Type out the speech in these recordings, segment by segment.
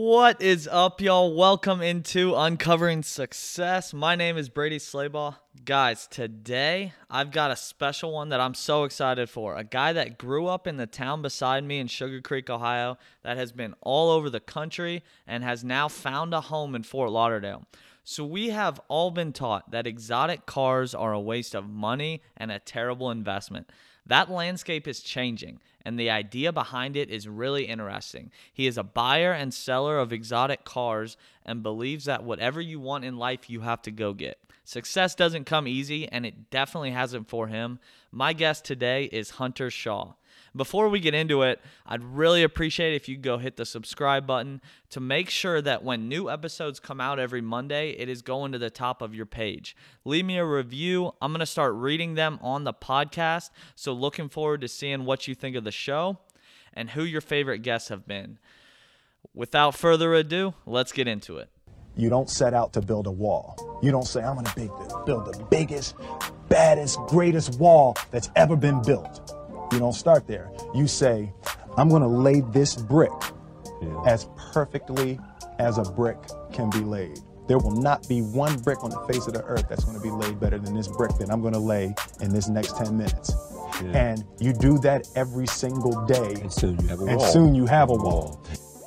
What is up, y'all? Welcome into Uncovering Success. My name is Brady Slaybaugh. Guys, today I've got a special one that I'm so excited for. A guy that grew up in the town beside me in Sugar Creek, Ohio, that has been all over the country and has now found a home in Fort Lauderdale. So we have all been taught that exotic cars are a waste of money and a terrible investment. That landscape is changing, and the idea behind it is really interesting. He is a buyer and seller of exotic cars and believes that whatever you want in life, you have to go get. Success doesn't come easy, and it definitely hasn't for him. My guest today is Hunter Shaw. Before we get into it, I'd really appreciate if you go hit the subscribe button to make sure that when new episodes come out every Monday, it is going to the top of your page. Leave me a review. I'm going to start reading them on the podcast, so looking forward to seeing what you think of the show and who your favorite guests have been. Without further ado, let's get into it. You don't set out to build a wall. You don't say, I'm going to build the biggest, baddest, greatest wall that's ever been built. You don't start there. You say, I'm going to lay this brick as perfectly as a brick can be laid. There will not be one brick on the face of the earth that's going to be laid better than this brick that I'm going to lay in this next 10 minutes. Yeah. And you do that every single day. And soon you have a wall. And soon you have a wall.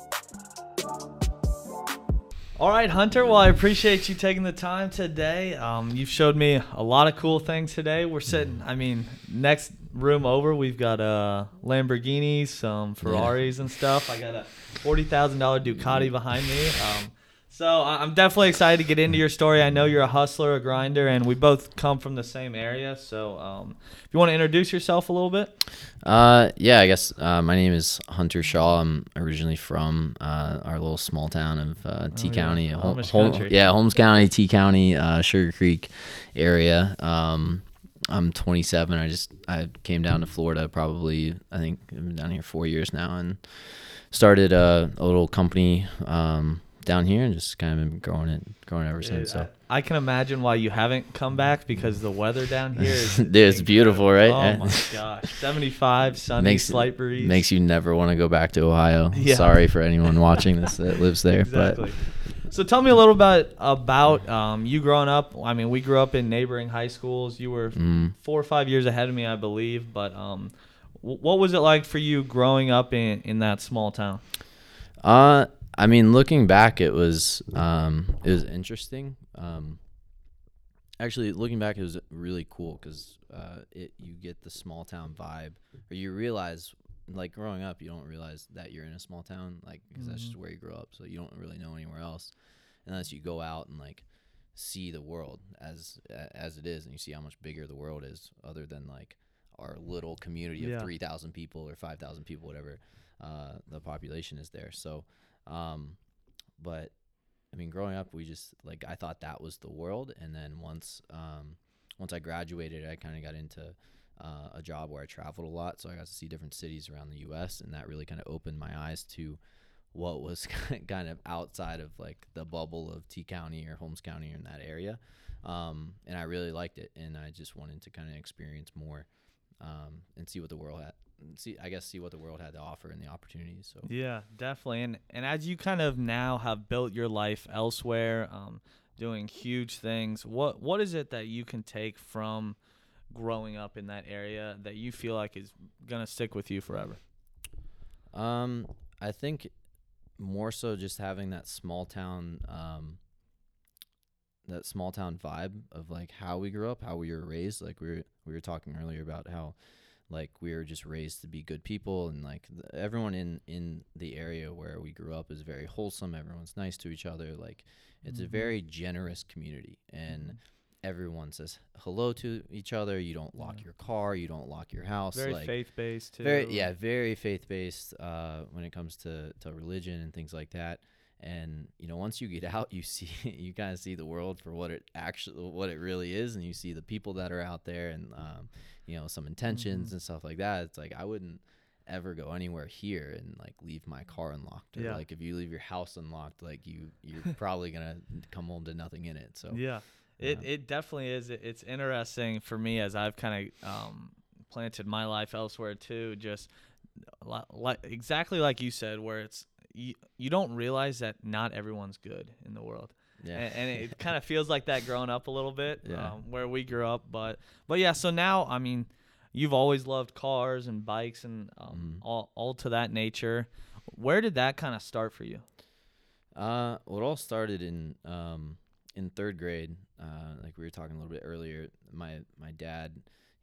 All right, Hunter. Well, I appreciate you taking the time today. You've showed me a lot of cool things today. We're sitting, next room over, we've got Lamborghinis, some Ferraris and stuff. I got a $40,000 Ducati behind me. So I'm definitely excited to get into your story. I know you're a hustler, a grinder, and we both come from the same area. So if you want to introduce yourself a little bit. I guess my name is Hunter Shaw. I'm originally from our little small town of T County. Holmes County, T County, Sugar Creek area. I'm 27. I came down to Florida probably, I think I've been down here 4 years now, and started a little company down here and just kind of been growing ever since. So I can imagine why you haven't come back, because the weather down here is it's beautiful, right? Oh my gosh, 75, sunny, slight breeze. Makes you never want to go back to Ohio. Yeah. Sorry for anyone watching this that lives there. Exactly. So tell me a little bit about you growing up. I mean, we grew up in neighboring high schools. You were 4 or 5 years ahead of me, I believe. But what was it like for you growing up in that small town? Looking back, it was interesting. Actually, looking back, it was really cool because you get the small town vibe, or you realize, like, growing up, you don't realize that you're in a small town, like, because that's just where you grow up, so you don't really know anywhere else unless you go out and, like, see the world as it is, and you see how much bigger the world is, other than, like, our little community of 3,000 people or 5,000 people, whatever the population is there. So but growing up, we just, like, I thought that was the world. And then once I graduated, I kind of got into a job where I traveled a lot. So I got to see different cities around the U.S. and that really kind of opened my eyes to what was kind of outside of, like, the bubble of T County or Holmes County or in that area. And I really liked it. And I just wanted to kind of experience more and see what the world had. See what the world had to offer and the opportunities. So yeah, definitely. And as you kind of now have built your life elsewhere, doing huge things, what is it that you can take from growing up in that area that you feel like is gonna stick with you forever? I think more so just having that small town vibe of, like, how we grew up, how we were raised. Like, we were talking earlier about how, like, we were just raised to be good people, and, like, everyone in the area where we grew up is very wholesome. Everyone's nice to each other. Like, it's a very generous community, and everyone says hello to each other. You don't lock your car. You don't lock your house. Very, like, faith-based too. Very faith-based when it comes to religion and things like that. And, once you get out, you kind of see the world for what it really is, and you see the people that are out there, and some intentions and stuff like that. It's like, I wouldn't ever go anywhere here and, like, leave my car unlocked. Or like, if you leave your house unlocked, like, you're probably gonna come home to nothing in it. So it definitely is. It's interesting for me as I've kind of planted my life elsewhere too. Just like exactly like you said, where you don't realize that not everyone's good in the world. Yeah. And it kind of feels like that growing up a little bit, Yeah. where we grew up. But yeah, so now, I mean, you've always loved cars and bikes and all to that nature. Where did that kind of start for you? Well, it all started in third grade. Like we were talking a little bit earlier, my dad,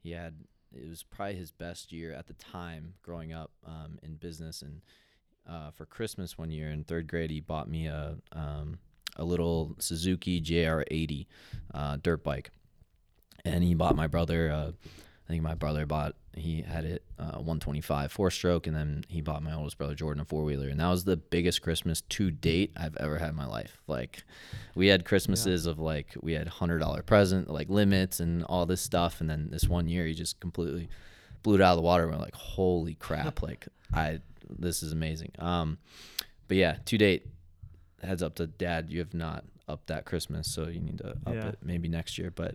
it was probably his best year at the time growing up in business. And for Christmas one year in third grade, he bought me a little Suzuki JR80 dirt bike, and he bought my brother. I think my brother he had it 125 4-stroke, and then he bought my oldest brother Jordan a 4-wheeler, and that was the biggest Christmas to date I've ever had in my life. Like, we had Christmases of like, we had $100 present, like limits and all this stuff, and then this one year he just completely blew it out of the water. We're like, holy crap, like this is amazing. But yeah, to date, heads up to Dad, you have not upped that Christmas, so you need to up it maybe next year. But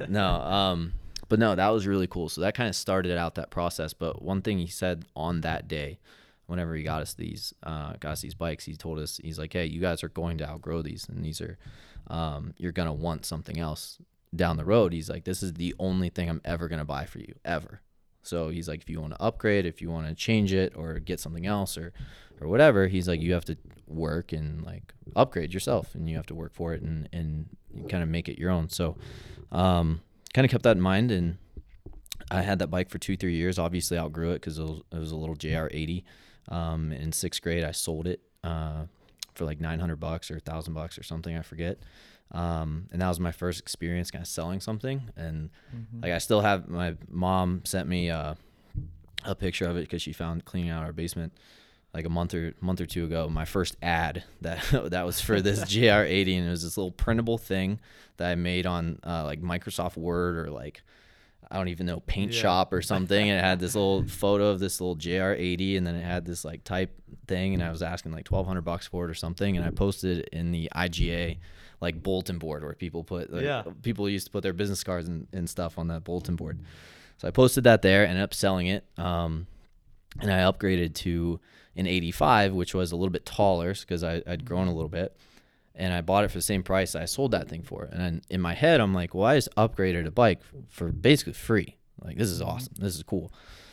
no, but no, that was really cool. So that kind of started out that process. But one thing he said on that day, whenever he got us these bikes, he told us, he's like, hey, you guys are going to outgrow these, and these are you're gonna want something else down the road. He's like, this is the only thing I'm ever gonna buy for you, ever. So he's like, if you want to upgrade, if you want to change it or get something else or whatever, he's like, you have to work and like upgrade yourself, and you have to work for it and kind of make it your own. So kind of kept that in mind, and I had that bike for 2-3 years. Obviously outgrew it because it was a little JR80. In 6th grade, I sold it for like $900 or $1,000 or something, I forget. And that was my first experience kind of selling something. And like, I still have, my mom sent me a picture of it because she found cleaning out our basement like a month or two ago, my first ad that was for this JR80, and it was this little printable thing that I made on like Microsoft Word or like, I don't even know, Paint Shop or something. And it had this little photo of this little JR80, and then it had this like type thing, and I was asking like $1,200 for it or something, and I posted it in the IGA like bulletin board where people put people used to put their business cards and stuff on that bulletin board. So I posted that there, ended up selling it, and I upgraded to an 85, which was a little bit taller because I'd grown a little bit, and I bought it for the same price I sold that thing for. And then in my head, I'm like, well, I just upgraded a bike for basically free. Like, this is awesome. This is cool.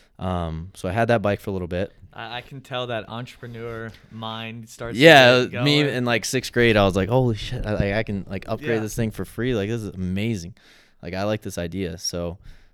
So I had that bike for a little bit. I can tell that entrepreneur mind starts. Yeah, me in like 6th grade, I was like, holy shit, I can like upgrade this thing for free. Like, this is amazing. Like, I like this idea. So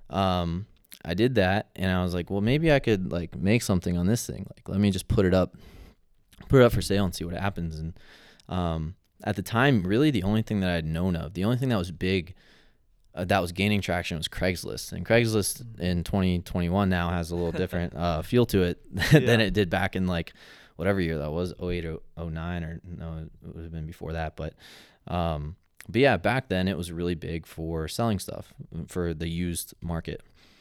I did that, and I was like, well, maybe I could like make something on this thing. Like, let me just put it up for sale and see what happens. And at the time, really the only thing that I'd known of, the only thing that was big, that was gaining traction, was Craigslist. And Craigslist in 2021 now has a little different feel to it than it did back in like whatever year that was, 08 or 09, or no, it would have been before that. But yeah, back then it was really big for selling stuff for the used market.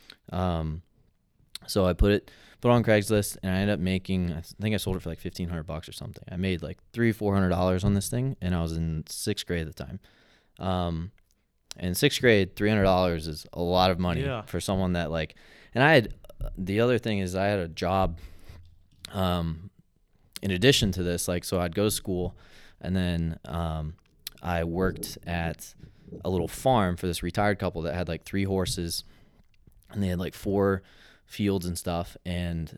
So I put it on Craigslist, and I ended up making, I think I sold it for like $1,500 or something. I made like $300-$400 on this thing, and I was in 6th grade at the time. In 6th grade, $300 is a lot of money for someone that like, and the other thing is I had a job, in addition to this, like, so I'd go to school, and then, I worked at a little farm for this retired couple that had like 3 horses, and they had like 4 fields and stuff. And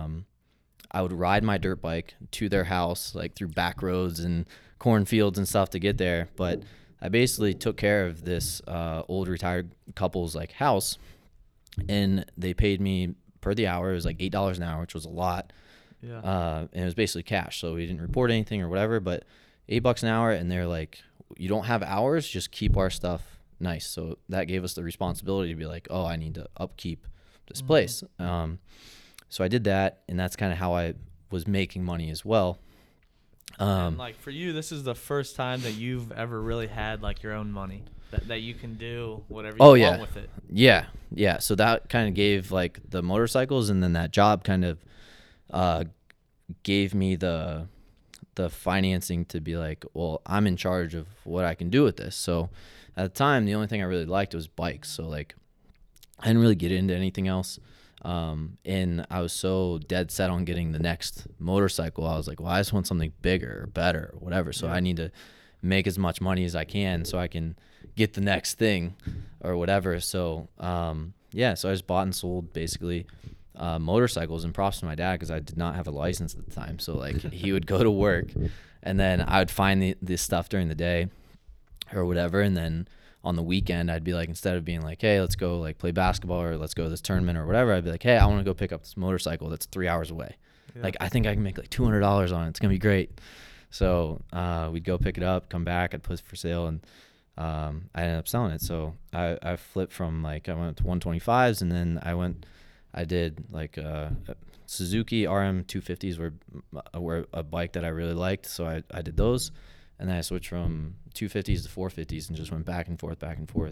I would ride my dirt bike to their house, like through back roads and cornfields and stuff to get there. But I basically took care of this old retired couple's like house, and they paid me per the hour. It was like $8 an hour, which was a lot. And it was basically cash, so we didn't report anything or whatever, but $8 an hour. And they're like, you don't have hours, just keep our stuff nice. So that gave us the responsibility to be like, oh, I need to upkeep this place. So I did that, and that's kind of how I was making money as well. And like, for you, this is the first time that you've ever really had like your own money that you can do whatever you want with it. Yeah. So that kind of gave like the motorcycles, and then that job kind of gave me the financing to be like, well, I'm in charge of what I can do with this. So at the time, the only thing I really liked was bikes. So like, I didn't really get into anything else. And I was so dead set on getting the next motorcycle. I was like, well, I just want something bigger or better or whatever. So I need to make as much money as I can so I can get the next thing or whatever. So, so I just bought and sold basically motorcycles, and props to my dad because I did not have a license at the time. So like he would go to work and then I would find this stuff during the day or whatever. And then on the weekend, I'd be like, instead of being like, hey, let's go like play basketball or let's go to this tournament or whatever, I'd be like, hey, I want to go pick up this motorcycle that's 3 hours away. Yeah. Like, I think I can make like $200 on it. It's going to be great. So we'd go pick it up, come back, I'd put it for sale, and I ended up selling it. So I flipped from like, I went to 125s, and then I did like Suzuki RM 250s were a bike that I really liked. So I did those. And then I switched from 250s to 450s and just went back and forth.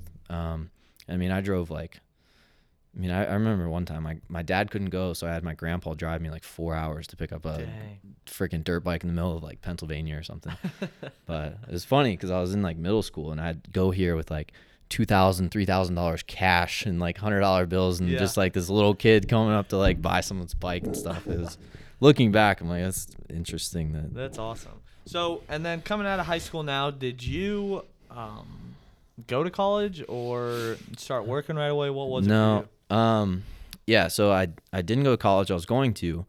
I mean, I drove like, I remember one time my dad couldn't go, so I had my grandpa drive me like 4 hours to pick up a freaking dirt bike in the middle of like Pennsylvania or something. But it was funny because I was in like middle school and I'd go here with like $2,000, $3,000 cash and like $100 bills and just like this little kid coming up to like buy someone's bike and stuff. It was, looking back, I'm like, that's interesting. That's awesome. So, and then coming out of high school now, did you go to college or start working right away? What was it for you? So I didn't go to college. I was going to.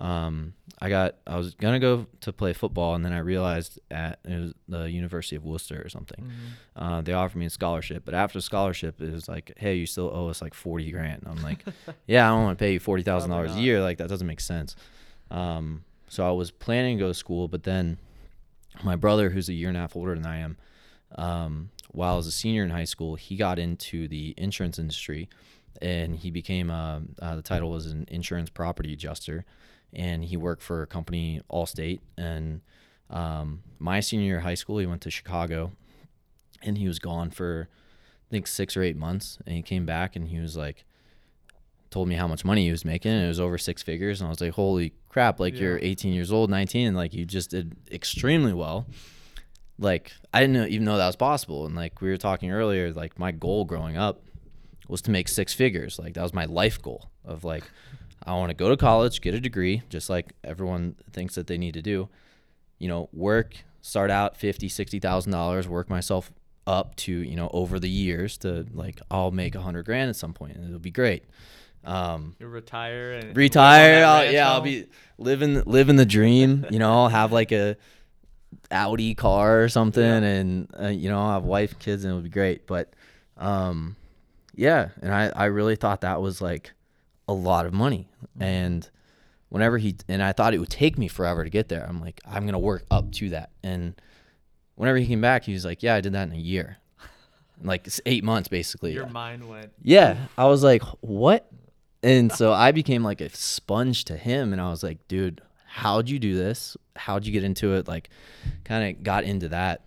I was gonna go to play football, and then I realized it was the University of Worcester or something. Mm-hmm. They offered me a scholarship, but after scholarship, it was like, hey, you still owe us like $40,000. I'm like, yeah, I don't want to pay you $40,000 a year. Like that doesn't make sense. So I was planning to go to school, but then my brother, who's a year and a half older than I am, while I was a senior in high school, he got into the insurance industry, and he became the title was an insurance property adjuster, and he worked for a company, Allstate. And my senior year of high school, he went to Chicago, and he was gone for I think 6 or 8 months, and he came back and he was like, told me how much money he was making, and it was over 6 figures, and I was like, holy crap, like you're 18 years old, 19, and like you just did extremely well. Like I didn't even know that was possible. And like we were talking earlier, like my goal growing up was to make 6 figures. Like that was my life goal of like, I want to go to college, get a degree, just like everyone thinks that they need to do, work, start out $50,000-$60,000, work myself up to, over the years to like, I'll make $100,000 at some point and it'll be great. You retire. I'll be living the dream. I'll have like a Audi car or something, and I'll have wife, kids, and it'll be great. But and I really thought that was like a lot of money. And I thought it would take me forever to get there. I'm like, I'm gonna work up to that. And whenever he came back, he was like, yeah, I did that in a year. Like it's 8 months basically. Your mind went. Yeah, I was like, what? And so I became like a sponge to him, and I was like, dude, how'd you do this? How'd you get into it? Like kind of got into that.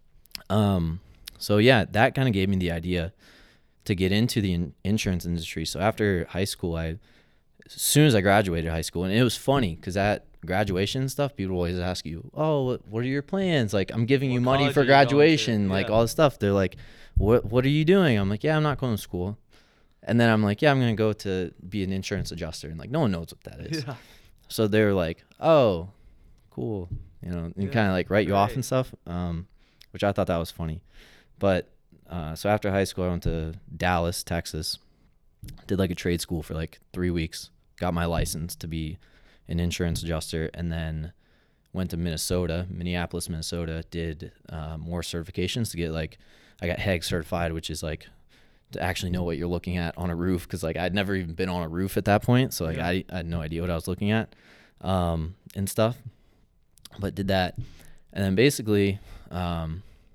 So yeah, that kind of gave me the idea to get into the insurance industry. So after high school, as soon as I graduated high school, and it was funny because at graduation stuff, people always ask you, oh, what are your plans? Like, I'm giving you money for graduation, like all this stuff. They're like, what are you doing? I'm like, yeah, I'm not going to school. And then I'm like, yeah, I'm going to go to be an insurance adjuster. And like, no one knows what that is. Yeah. So they were like, oh, cool. And kind of like write you off and stuff, which I thought that was funny. But so after high school, I went to Dallas, Texas, did like a trade school for like 3 weeks, got my license to be an insurance adjuster, and then went to Minneapolis, Minnesota, did more certifications to get like, I got HEG certified, which is like to actually know what you're looking at on a roof, because like I'd never even been on a roof at that point, so like I had no idea what I was looking at and stuff, but did that. And then basically I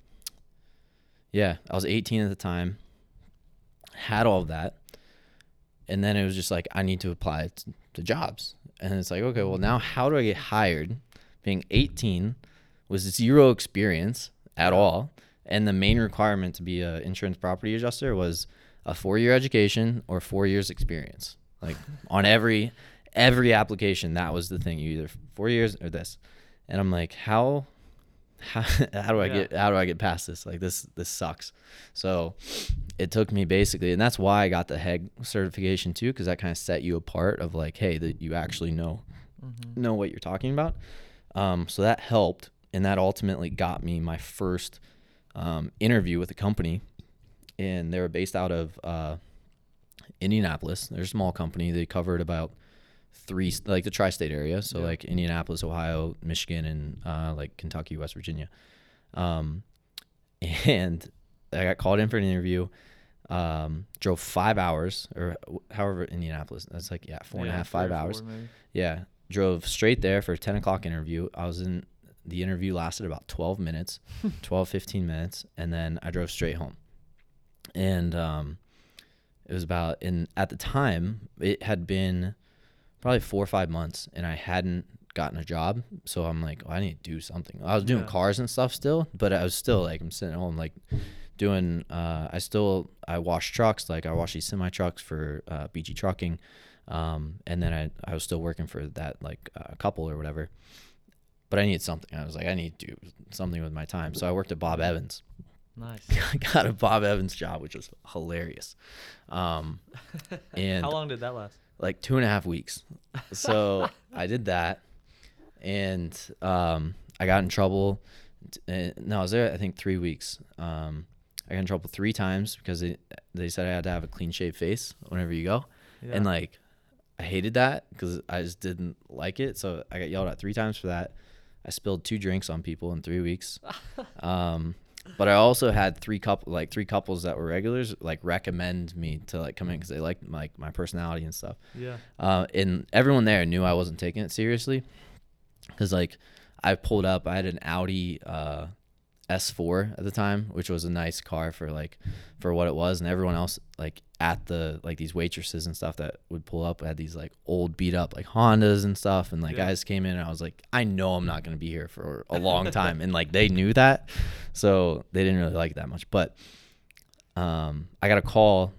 was 18 at the time, had all of that, and then it was just like, I need to apply to jobs. And it's like, okay, well now how do I get hired being 18 with 0 experience at all? And the main requirement to be an insurance property adjuster was a 4-year education or 4 years experience. Like on every application, that was the thing. You either 4 years or this. And I'm like, how how do I get past this? Like this sucks. So it took me basically, and that's why I got the HEG certification too, because that kind of set you apart of like, hey, that you actually know what you're talking about. So that helped, and that ultimately got me my first interview with a company, and they were based out of Indianapolis. They're a small company. They covered about like the tri-state area, so like Indianapolis, Ohio, Michigan, and like Kentucky, West Virginia. And I got called in for an interview. Drove 5 hours, or however Indianapolis. That's like 4.5, 5 hours. Yeah, drove straight there for a 10 o'clock interview. The interview lasted about 12 minutes, 15 minutes, and then I drove straight home. And it was at the time it had been probably 4 or 5 months, and I hadn't gotten a job. So I'm like, I need to do something. I was doing cars and stuff still, but I was still like, I'm sitting at home like doing. I wash trucks. Like I wash these semi trucks for BG Trucking, and then I was still working for that like couple or whatever. But I needed something. I was like, I need to do something with my time. So I worked at Bob Evans. Nice. I got a Bob Evans job, which was hilarious. And how long did that last? Like 2.5 weeks. So I did that, and I got in trouble. No, I was there I think 3 weeks. I got in trouble 3 times because they said I had to have a clean shaved face whenever you go, and like I hated that because I just didn't like it. So I got yelled at 3 times for that. I spilled 2 drinks on people in 3 weeks. But I also had 3 couples that were regulars like recommend me to like come in because they liked my personality and stuff. Yeah. And everyone there knew I wasn't taking it seriously, because like I pulled up. I had an Audi S4 at the time, which was a nice car for what it was, and everyone else like at the like these waitresses and stuff that would pull up had these like old beat up like Hondas and stuff, and like guys came in, and I was like, I know I'm not gonna be here for a long time, and like they knew that, so they didn't really like it that much. But I got a call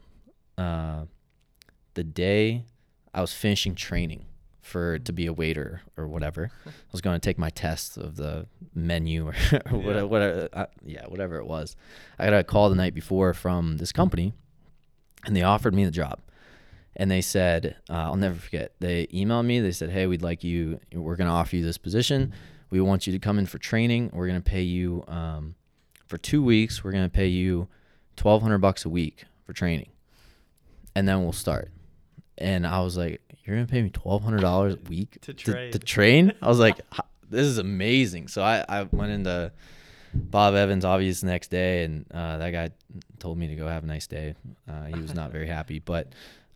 the day I was finishing training to be a waiter or whatever. I was going to take my test of the menu or whatever it was. I got a call the night before from this company, and they offered me the job. And they said, I'll never forget, they emailed me. They said, hey, we're going to offer you this position. We want you to come in for training. We're going to pay you for 2 weeks. We're going to pay you $1,200 a week for training, and then we'll start. And I was like, you're going to pay me $1,200 a week to train? I was like, this is amazing. So I went into Bob Evans, obviously, the next day, and that guy told me to go have a nice day. He was not very happy. But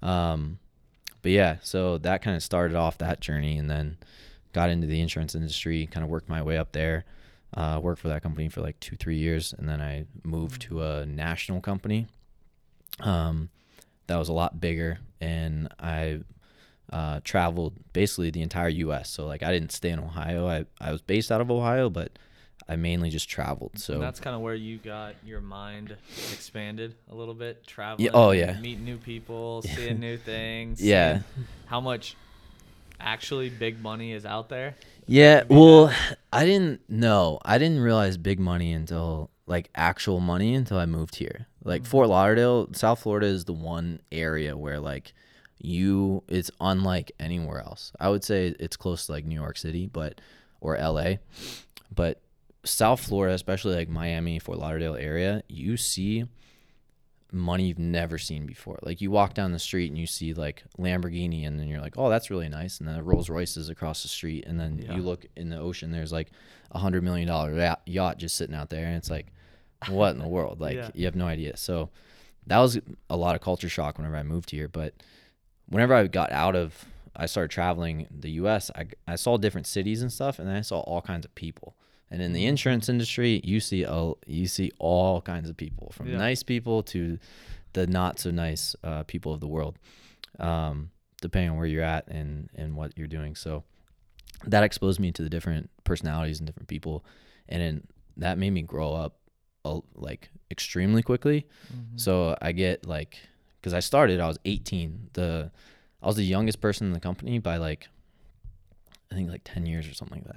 yeah, so that kind of started off that journey, and then got into the insurance industry, kind of worked my way up there, worked for that company for like 2-3 years, and then I moved to a national company that was a lot bigger, and I traveled basically the entire U.S. So like I didn't stay in Ohio. I was based out of Ohio, but I mainly just traveled. So and that's kind of where you got your mind expanded a little bit, traveling, meeting new people, seeing new things. Yeah. How much actually big money is out there? Yeah, well, I didn't realize big money until like actual money until I moved here. Like Fort Lauderdale, South Florida is the one area where like it's unlike anywhere else. I would say it's close to like New York City, or LA, but South Florida, especially like Miami, Fort Lauderdale area, you see money you've never seen before. Like you walk down the street and you see like Lamborghini, and then you're like, oh, that's really nice. And then Rolls Royce is across the street, and then you look in the ocean, there's like $100 million yacht just sitting out there, and it's like, what in the world? Like you have no idea. So that was a lot of culture shock whenever I moved here. But whenever I started traveling the U.S., I saw different cities and stuff, and then I saw all kinds of people. And in the insurance industry, you see all kinds of people, from nice people to the not so nice people of the world, depending on where you're at and what you're doing. So that exposed me to the different personalities and different people, and that made me grow up like extremely quickly. So I get like, because I was 18. I was the youngest person in the company by like, I think like 10 years or something like that. Wow.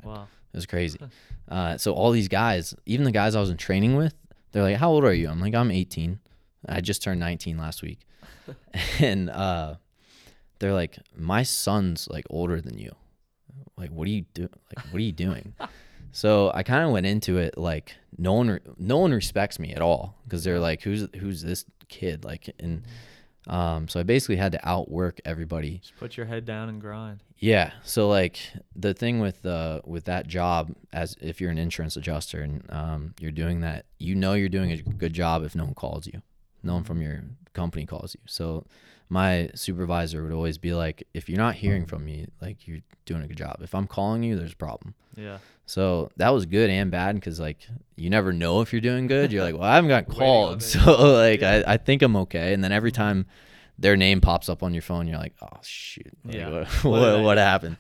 It was crazy. So all these guys, even the guys I was in training with, they're like, how old are you? I'm like, I'm 18. I just turned 19 last week. And they're like, my son's like older than you. Like, what are you doing? Like, what are you doing? So I kind of went into it like no one respects me at all, because they're like, who's this kid? Like, and so I basically had to outwork everybody. Just put your head down and grind. Yeah. So like the thing with that job, as if you're an insurance adjuster and you're doing that, you're doing a good job if no one calls you, no one from your company calls you. So my supervisor would always be like, if you're not hearing from me, like, you're doing a good job. If I'm calling you, there's a problem. Yeah. So that was good and bad, because like you never know if you're doing good. You're like, well, I haven't got called, so like I think I'm okay. And then every time their name pops up on your phone, you're like, oh shoot, like, what happened?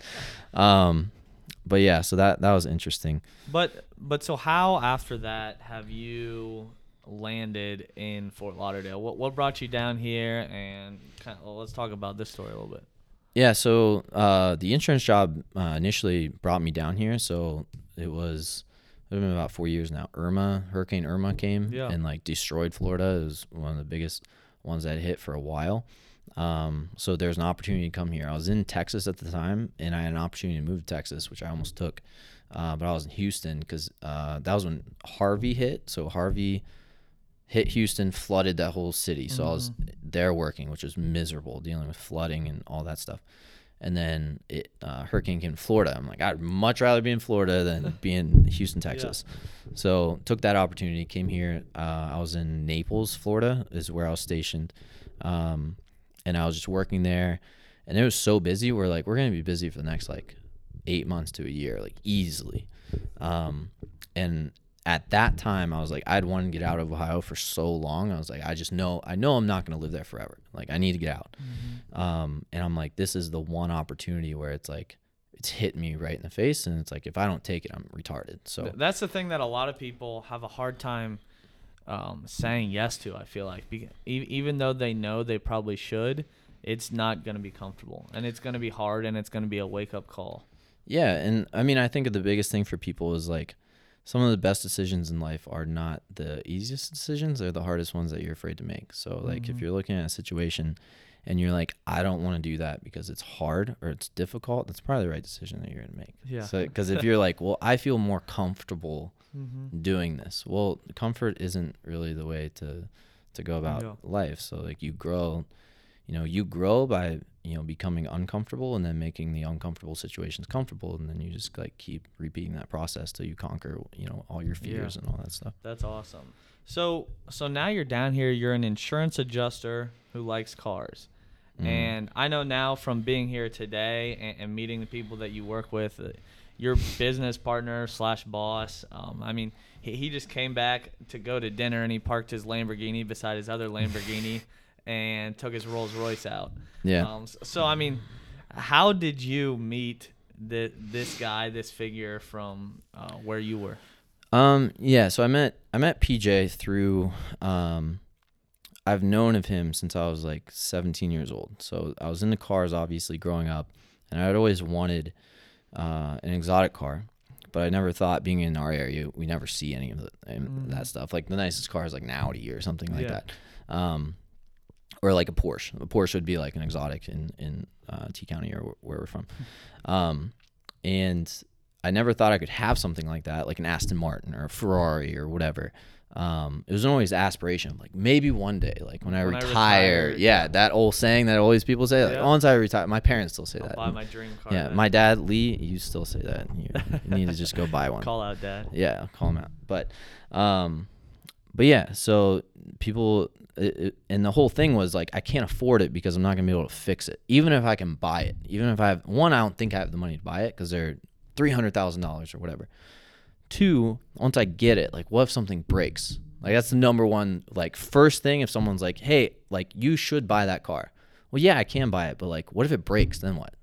But yeah, so that was interesting. But so how after that have you landed in Fort Lauderdale? What brought you down here? And let's talk about this story a little bit. Yeah, so the insurance job initially brought me down here. So it's been about 4 years now. Hurricane Irma came and like destroyed Florida. It was one of the biggest ones that hit for a while. So there's an opportunity to come here. I was in Texas at the time, and I had an opportunity to move to Texas, which I almost took. But I was in Houston because that was when Harvey hit. So Harvey hit Houston, flooded that whole city. So I was there working, which was miserable, dealing with flooding and all that stuff. And then hurricane came to Florida. I'm like, I'd much rather be in Florida than be in Houston, Texas. Yeah. So took that opportunity, came here. I was in Naples, Florida is where I was stationed. And I was just working there. And it was so busy. We're like, we're going to be busy for the next like 8 months to a year, like easily. And at that time, I was like, I'd wanted to get out of Ohio for so long. I was like, I know I'm not going to live there forever. Like, I need to get out. And I'm like, this is the one opportunity where it's like, it's hit me right in the face. And it's like, if I don't take it, I'm retarded. So that's the thing that a lot of people have a hard time saying yes to, I feel like. Even though they know they probably should, it's not going to be comfortable. And it's going to be hard, and it's going to be a wake-up call. Yeah, and I mean, I think the biggest thing for people is like, some of the best decisions in life are not the easiest decisions. They're the hardest ones that you're afraid to make. So like if you're looking at a situation and you're like, I don't want to do that because it's hard or it's difficult, that's probably the right decision that you're going to make. Yeah. So, because if you're like, well, I feel more comfortable doing this. Well, comfort isn't really the way to go about life. So like you grow by, becoming uncomfortable and then making the uncomfortable situations comfortable. And then you just like keep repeating that process till you conquer, all your fears and all that stuff. That's awesome. So now you're down here, you're an insurance adjuster who likes cars. And I know now from being here today and meeting the people that you work with, your business partner / boss, I mean, he just came back to go to dinner and he parked his Lamborghini beside his other Lamborghini and took his Rolls Royce out. Yeah. So, I mean, how did you meet this guy, this figure from where you were? Yeah. So I met PJ through, I've known of him since I was like 17 years old. So I was into cars, obviously, growing up, and I'd always wanted an exotic car, but I never thought, being in our area, we never see any of that stuff. Like the nicest car is like an Audi or something like that. Or like a Porsche. A Porsche would be like an exotic in T County or where we're from. And I never thought I could have something like that, like an Aston Martin or a Ferrari or whatever. It was always aspiration of like, maybe one day, like when I retire. Yeah, that old saying that always people say, like, once I retire. My parents still say that. I'll buy my dream car. Yeah, my dad, Lee, you still say that. You need to just go buy one. Call out dad. Yeah, call him out. But yeah, so people... and the whole thing was like, I can't afford it because I'm not gonna be able to fix it. Even if I can buy it, even if I have one, I don't think I have the money to buy it because they're $300,000 or whatever. Two, once I get it, like, what if something breaks? Like, that's the number one, like, first thing. If someone's like, hey, like, you should buy that car. Well, yeah, I can buy it, but like, what if it breaks? Then what?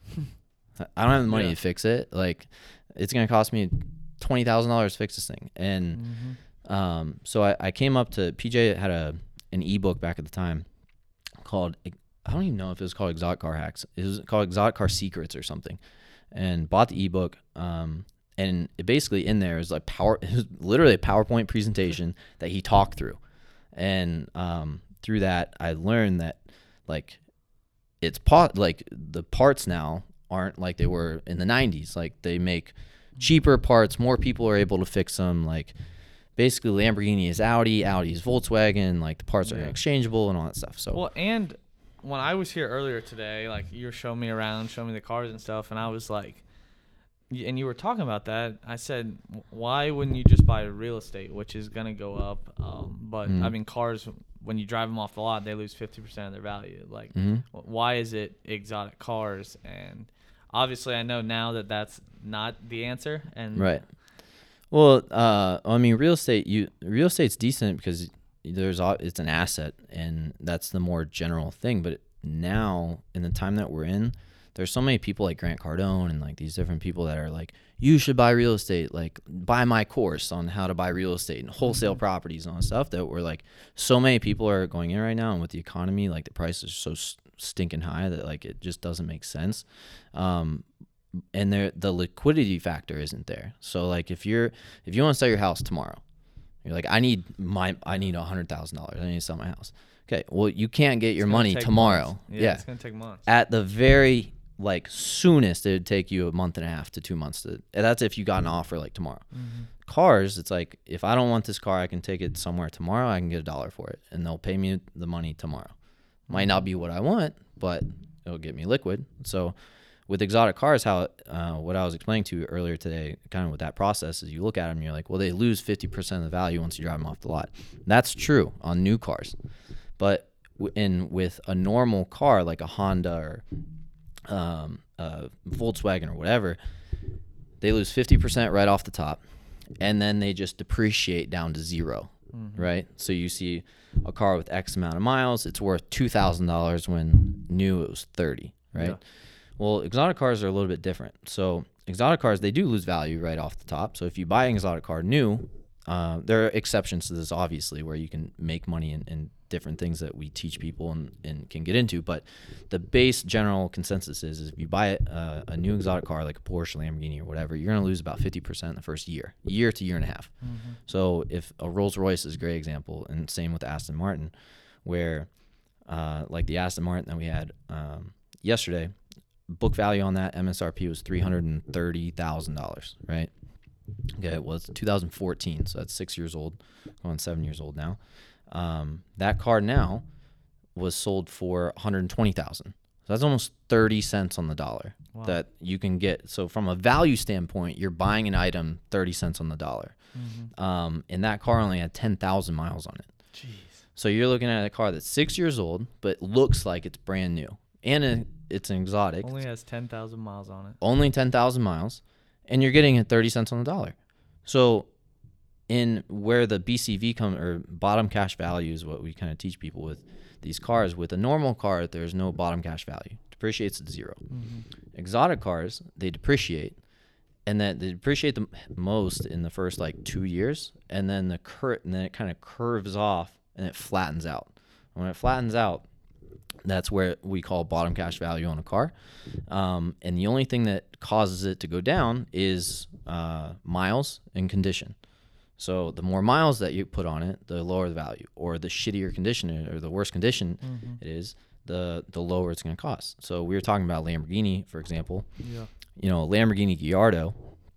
I don't have the money to fix it. Like, it's gonna cost me $20,000 to fix this thing. And so I came up to PJ had an ebook back at the time called, I don't even know if it was called Exotic Car Hacks. It was called Exotic Car Secrets or something, and bought the ebook. And And it basically in there is like it was literally a PowerPoint presentation that he talked through. And through that, I learned that like like the parts now aren't like they were in the 90s. Like they make cheaper parts, more people are able to fix them. Like basically Lamborghini is Audi is Volkswagen, like the parts are interchangeable and all that stuff. So well, and when I was here earlier today, like you were showing me around, showing me the cars and stuff, and I was like, and you were talking about that. I said, why wouldn't you just buy real estate, which is gonna go up? But I mean, cars, when you drive them off the lot, they lose 50% of their value. Like, why is it exotic cars? And obviously, I know now that that's not the answer. And right. Well, I mean, real estate's decent because it's an asset, and that's the more general thing. But now, in the time that we're in, there's so many people like Grant Cardone and like these different people that are like, you should buy real estate, like buy my course on how to buy real estate and wholesale properties and all that stuff, that we're like, so many people are going in right now, and with the economy, like the price is so stinking high that like it just doesn't make sense. And the liquidity factor isn't there. So like if you want to sell your house tomorrow, you're like, I need $100,000. I need to sell my house. Okay, well, you can't get your money tomorrow. Yeah, it's gonna take months. At the very like soonest, it would take you a month and a half to 2 months and that's if you got an offer like tomorrow. Cars, it's like, if I don't want this car, I can take it somewhere tomorrow. I can get $1 for it, and they'll pay me the money tomorrow. Might not be what I want, but it'll get me liquid. So with exotic cars, how what I was explaining to you earlier today, kind of with that process, is you look at them and you're like, well, they lose 50% of the value once you drive them off the lot. That's true on new cars, but with a normal car like a Honda or a Volkswagen or whatever, they lose 50% right off the top, and then they just depreciate down to zero, right? So you see a car with X amount of miles, it's worth $2,000 when new it was 30, right? Yeah. Well, exotic cars are a little bit different. So exotic cars, they do lose value right off the top. So if you buy an exotic car new, there are exceptions to this, obviously, where you can make money in different things that we teach people and can get into. But the base general consensus is if you buy a new exotic car like a Porsche, Lamborghini, or whatever, you're going to lose about 50% in the first year to year and a half. So if a Rolls Royce is a great example, and same with Aston Martin, where like the Aston Martin that we had yesterday, book value on that MSRP was $330,000, right? Okay, well, it's 2014, so that's 6 years old, going 7 years old now. That car now was sold for $120,000. So that's almost 30 cents on the dollar that you can get. So from a value standpoint, you're buying an item 30 cents on the dollar. And that car only had 10,000 miles on it. Jeez. So you're looking at a car that's 6 years old, but looks like it's brand new. And it's an exotic. Only has 10,000 miles on it. Only 10,000 miles. And you're getting it 30 cents on the dollar. So in where the BCV or bottom cash value is what we kind of teach people with these cars. With a normal car, there's no bottom cash value. Depreciates at zero. Exotic cars, they depreciate, and then they depreciate the most in the first like 2 years, and then and then it kind of curves off and it flattens out. When it flattens out, that's where we call bottom cash value on a car. And the only thing that causes it to go down is miles and condition. So the more miles that you put on it, the lower the value, or the shittier condition or the worse condition it is, the lower it's going to cost. So we were talking about Lamborghini, for example. Yeah. You know, Lamborghini Gallardo,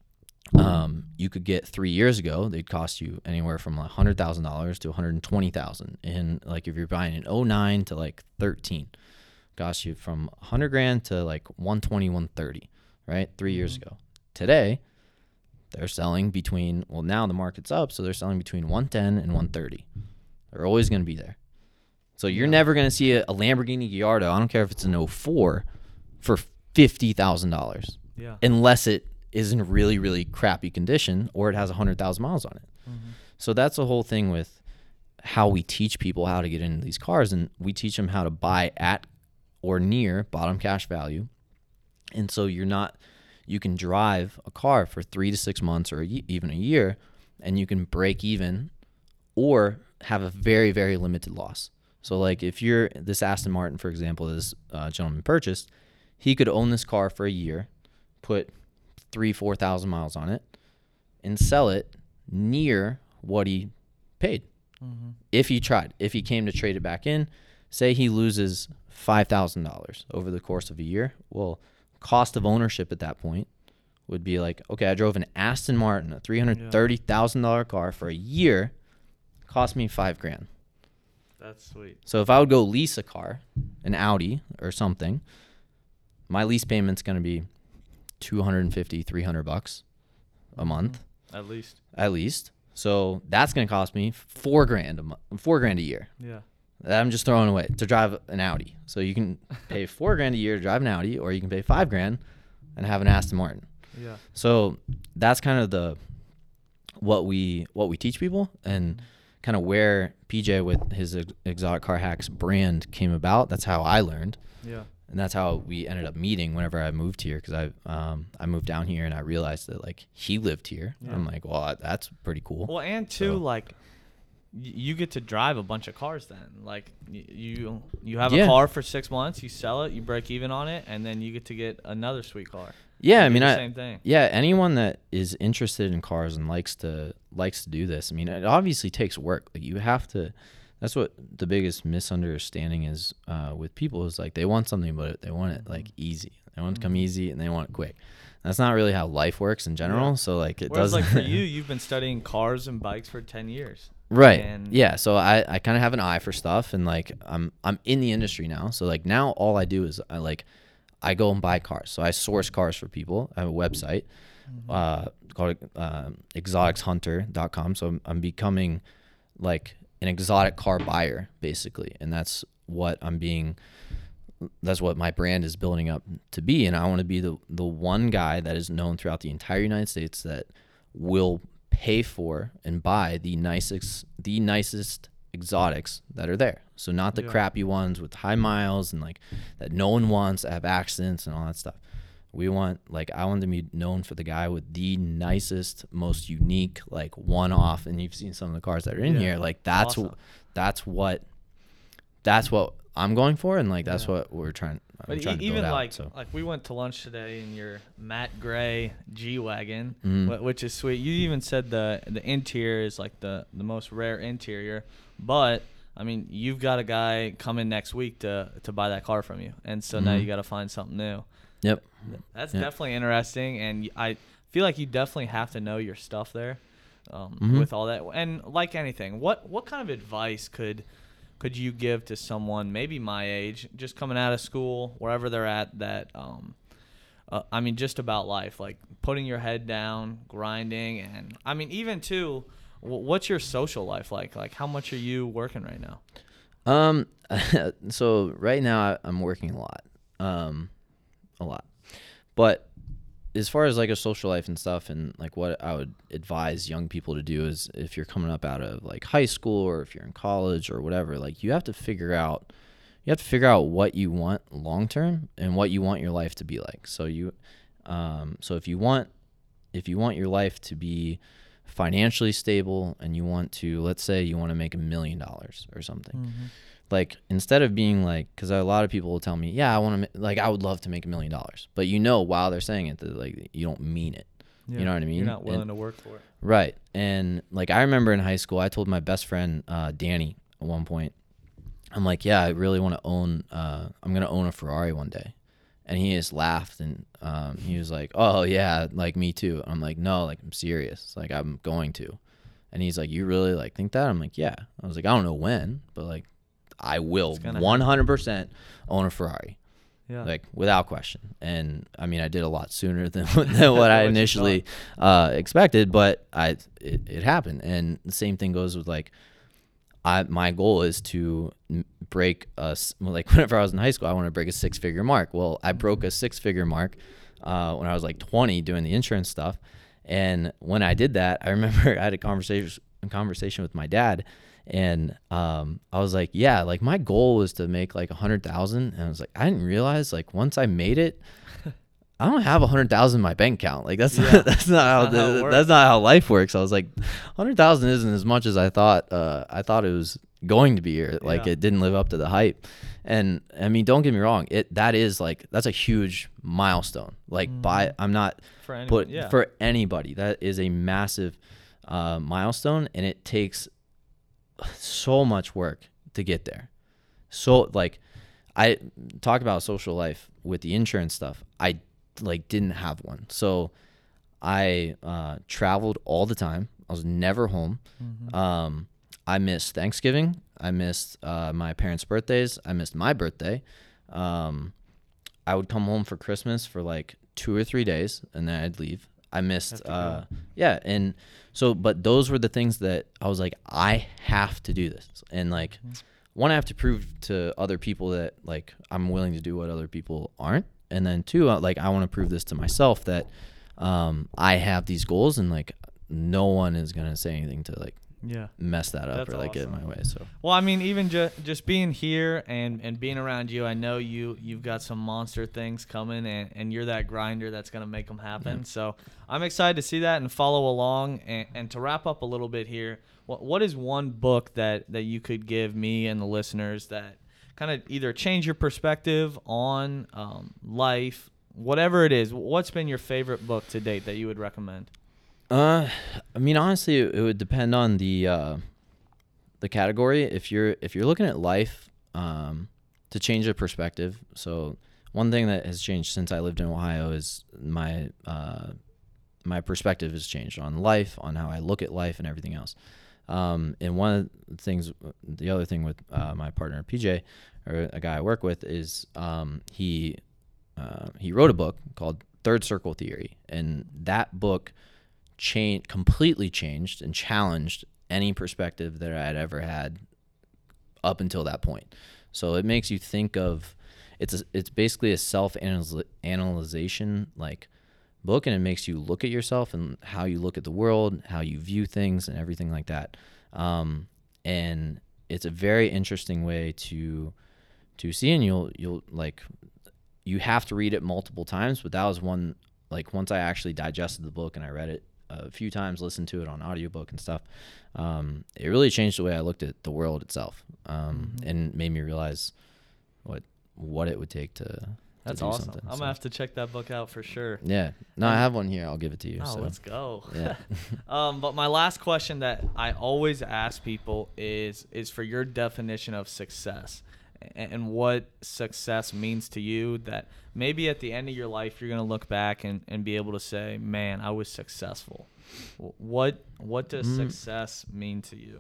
you could get 3 years ago, they'd cost you anywhere from $100,000 to $120,000. And like if you're buying an 09 to like 13, cost you from $100,000 to like 120, 130, right? 3 years ago. Today, they're selling between, well, now the market's up, so they're selling between 110 and 130. They're always going to be there. So you're never going to see a Lamborghini Gallardo, I don't care if it's an 04, for $50,000. Yeah. Unless it is in really, really crappy condition or it has 100,000 miles on it. So that's the whole thing with how we teach people how to get into these cars. And we teach them how to buy at or near bottom cash value. And so you can drive a car for 3 to 6 months or even a year, and you can break even or have a very, very limited loss. So like if you're this Aston Martin, for example, this gentleman purchased, he could own this car for a year, put 3,000-4,000 miles on it, and sell it near what he paid. If he tried, if he came to trade it back in, say he loses $5,000 over the course of a year. Well, cost of ownership at that point would be like, okay, I drove an Aston Martin, a $330,000 car for a year, cost me $5,000. That's sweet. So if I would go lease a car, an Audi or something, my lease payment's going to be $250, $300 a month. At least. At least. So that's going to cost me $4,000 a month, $4,000 a year. Yeah. That I'm just throwing away to drive an Audi. So you can pay $4,000 a year to drive an Audi, or you can pay $5,000 and have an Aston Martin. Yeah. So that's kind of what we teach people, and kind of where PJ with his Exotic Car Hacks brand came about. That's how I learned. Yeah. And that's how we ended up meeting whenever I moved here, because I moved down here and I realized that like he lived here. Yeah. I'm like, well, that's pretty cool. Well, and too, like you get to drive a bunch of cars then. Like you have a car for 6 months, you sell it, you break even on it, and then you get to get another sweet car. Yeah, I mean, same thing. Yeah, anyone that is interested in cars and likes to do this. I mean, it obviously takes work. Like you have to. That's what the biggest misunderstanding is with people, is like they want something, but they want it like easy. They want it to come easy and they want it quick. That's not really how life works in general. Yeah. So like it Whereas doesn't. Like for you, you've been studying cars and bikes for 10 years. Right. And yeah. So I kind of have an eye for stuff, and like I'm in the industry now. So like now all I do is I go and buy cars. So I source cars for people. I have a website called exoticshunter.com. So I'm becoming like an exotic car buyer basically, and that's what my brand is building up to be. And I want to be the one guy that is known throughout the entire United States that will pay for and buy the nicest exotics that are there. So not the crappy ones with high miles and like that no one wants, that have accidents and all that stuff. I want to be known for the guy with the nicest, most unique, like one-off. And you've seen some of the cars that are in here. Like that's what I'm going for, and like that's what we're trying. I'm trying to build out, like we went to lunch today in your matte gray G-Wagon, which is sweet. You even said the interior is like the most rare interior, but I mean you've got a guy coming next week to buy that car from you, and so now you got to find something new. Yep. That's definitely interesting, and I feel like you definitely have to know your stuff there with all that. And like anything, what kind of advice could you give to someone maybe my age, just coming out of school, wherever they're at, that I mean just about life, like putting your head down, grinding, and I mean even too, what's your social life like? Like how much are you working right now? So right now I'm working a lot. But as far as like a social life and stuff, and like what I would advise young people to do is, if you're coming up out of like high school or if you're in college or whatever, like you have to figure out what you want long term and what you want your life to be like. So so if you want your life to be financially stable, and you want to, let's say you want to make $1 million or something. Like instead of being like, because a lot of people will tell me, yeah, I would love to make $1 million, but while they're saying it, that like you don't mean it. Yeah, you know what I mean? You're not willing to work for it. Right. And like I remember in high school, I told my best friend Danny at one point, I'm like, yeah, I really want to own. I'm gonna own a Ferrari one day, and he just laughed, and he was like, oh yeah, like me too. I'm like, no, like I'm serious, like I'm going to. And he's like, you really like think that? I'm like, yeah. I was like, I don't know when, but like I will 100% own a Ferrari. Yeah. Like without question. And I mean, I did a lot sooner than what I initially expected, but it happened. And the same thing goes with like, my goal is to break like whenever I was in high school, I want to break a 6-figure mark. Well, I broke a 6-figure mark when I was like 20 doing the insurance stuff. And when I did that, I remember I had a conversation with my dad. And I was like, yeah, like my goal was to make like 100,000, and I was like, I didn't realize like once I made it, I don't have 100,000 in my bank account. Like that's Yeah. that's not how not how it works. that's not how life works. I was like, 100,000 isn't as much as I thought. I thought it was going to be, or like Yeah. it didn't live up to the hype. And I mean, don't get me wrong. That's a huge milestone. Like I'm not For anyone, put yeah. for anybody. That is a massive milestone, and it takes so much work to get there. So like, I talk about social life with the insurance stuff. I like didn't have one, so I traveled all the time. I was never home. I missed Thanksgiving. I missed my parents' birthdays. I missed my birthday. I would come home for Christmas for like 2 or 3 days, and then I'd leave. I missed, yeah. And so, but those were the things that I was like, I have to do this. And like, one, I have to prove to other people that like I'm willing to do what other people aren't. And then two, like I want to prove this to myself that I have these goals, and like no one is going to say anything to like Yeah. mess that up That's or like get in my awesome. way. So Well, I mean, even just being here and being around you, I know you've got some monster things coming, and you're that grinder that's going to make them happen. So I'm excited to see that and follow along. And to wrap up a little bit here, what is one book that you could give me and the listeners that kind of either change your perspective on life, whatever it is? What's been your favorite book to date that you would recommend? I mean, honestly, it would depend on the category. If you're looking at life, to change the perspective. So one thing that has changed since I lived in Ohio is my perspective has changed on life, on how I look at life and everything else. And one of the things, the other thing with my partner PJ, or a guy I work with, is he wrote a book called Third Circle Theory, and that book completely changed and challenged any perspective that I had ever had up until that point. So it makes you think of it's basically a self-analyzation like book, and it makes you look at yourself and how you look at the world, how you view things, and everything like that. And it's a very interesting way to see, and you'll like, you have to read it multiple times, but that was one, like once I actually digested the book and I read it a few times, listened to it on audiobook and stuff, it really changed the way I looked at the world itself, and made me realize what it would take to That's do awesome. something. I'm gonna have to check that book out for sure. Yeah. No, I have one here. I'll give it to you. Oh, so. let's go. Yeah. But my last question that I always ask people is for your definition of success and what success means to you, that maybe at the end of your life you're going to look back and be able to say, man, I was successful. What does success mean to you?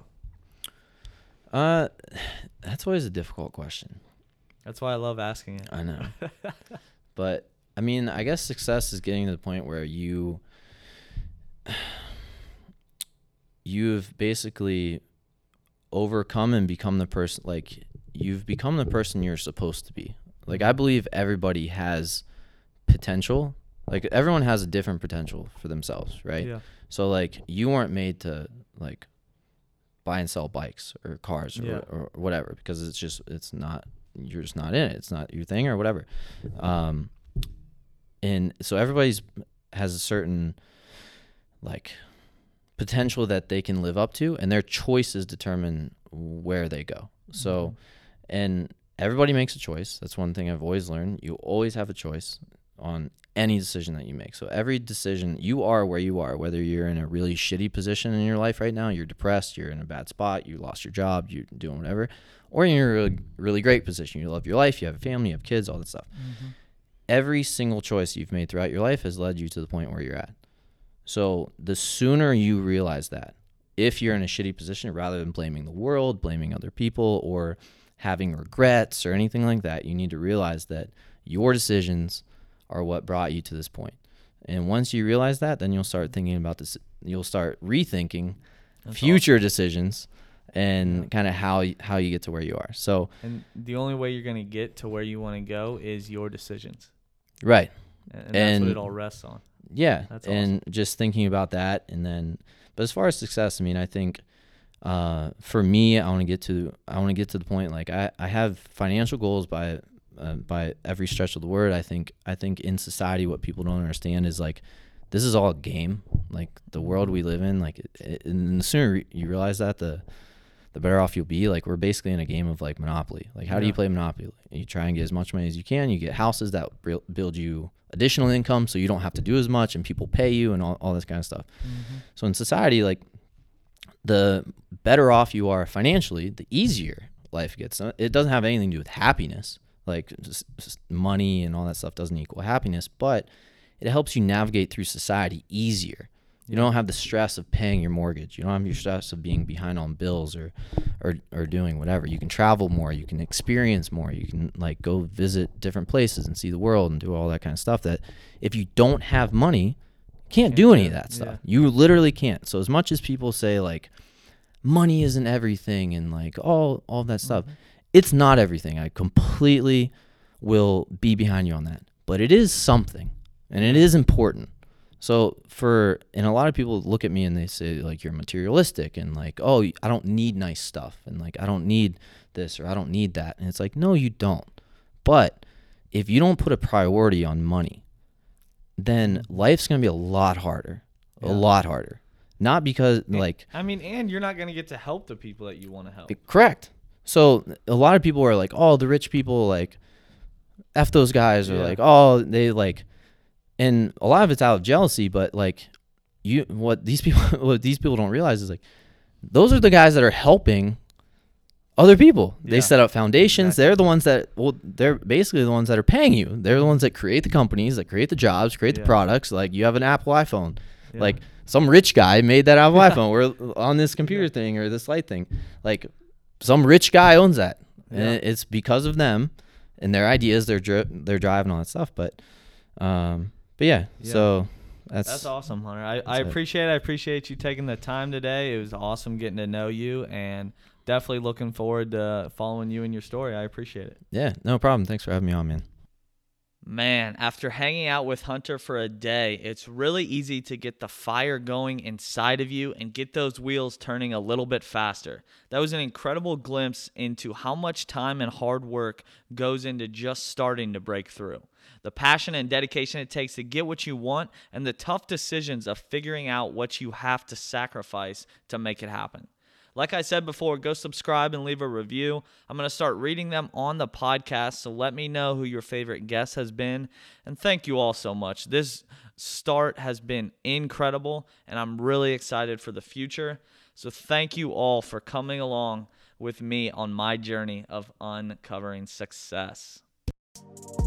That's always a difficult question. That's why I love asking it. I know. But I mean, I guess success is getting to the point where you've basically overcome and become the person, like you've become the person you're supposed to be. Like I believe everybody has potential. Like everyone has a different potential for themselves, right? Yeah. So like you weren't made to like buy and sell bikes or cars or whatever, because you're just not in it. It's not your thing or whatever. And so everybody's has a certain like potential that they can live up to, and their choices determine where they go. So, and everybody makes a choice. That's one thing I've always learned. You always have a choice on any decision that you make. So every decision, you are where you are, whether you're in a really shitty position in your life right now, you're depressed, you're in a bad spot, you lost your job, you're doing whatever, or you're in a really, really great position. You love your life, you have a family, you have kids, all that stuff. Every single choice you've made throughout your life has led you to the point where you're at. So the sooner you realize that, if you're in a shitty position, rather than blaming the world, blaming other people, or having regrets or anything like that, you need to realize that your decisions are what brought you to this point. And once you realize that, then you'll start thinking about this. You'll start rethinking future decisions and kind of how you get to where you are. So, and the only way you're going to get to where you want to go is your decisions. Right. And that's what it all rests on. Yeah. That's and awesome. Just thinking about that. And then, but as far as success, I mean, I think for me, I want to get to the point, like I have financial goals by by every stretch of the word. I think in society, what people don't understand is like, this is all a game. Like the world we live in, like, and the sooner you realize that, the better off you'll be. Like we're basically in a game of like Monopoly. Like how do you play Monopoly? You try and get as much money as you can. You get houses that build you additional income, so you don't have to do as much, and people pay you and all this kind of stuff. So in society, like the better off you are financially, the easier life gets. It doesn't have anything to do with happiness. Like just money and all that stuff doesn't equal happiness, but it helps you navigate through society easier. You don't have the stress of paying your mortgage. You don't have your stress of being behind on bills or doing whatever. You can travel more. You can experience more. You can like go visit different places and see the world and do all that kind of stuff that if you don't have money, you can't do any of that stuff. You literally can't. So as much as people say like money isn't everything and like all of that stuff, it's not everything. I completely will be behind you on that. But it is something and it is important. So and a lot of people look at me and they say like, you're materialistic and like, oh, I don't need nice stuff. And like, I don't need this or I don't need that. And it's like, no, you don't. But if you don't put a priority on money, then life's going to be a lot harder, a lot harder. Not because like, I mean, and you're not going to get to help the people that you want to help. Correct. So a lot of people are like, oh, the rich people, like F those guys or like, oh, they like, and a lot of it's out of jealousy, but like what these people don't realize is like those are the guys that are helping other people. They set up foundations. Exactly. They're the ones that they're basically the ones that are paying you. They're the ones that create the companies, that create the jobs, create the products. Like you have an Apple iPhone. Like some rich guy made that Apple iPhone. We're on this computer thing or this light thing. Like some rich guy owns that. And it's because of them and their ideas, their drive and all that stuff. But yeah, so that's awesome, Hunter. I appreciate it. I appreciate you taking the time today. It was awesome getting to know you, and definitely looking forward to following you and your story. I appreciate it. Yeah, no problem. Thanks for having me on, man. Man, after hanging out with Hunter for a day, it's really easy to get the fire going inside of you and get those wheels turning a little bit faster. That was an incredible glimpse into how much time and hard work goes into just starting to break through. The passion and dedication it takes to get what you want, and the tough decisions of figuring out what you have to sacrifice to make it happen. Like I said before, go subscribe and leave a review. I'm going to start reading them on the podcast, so let me know who your favorite guest has been. And thank you all so much. This start has been incredible, and I'm really excited for the future. So thank you all for coming along with me on my journey of uncovering success.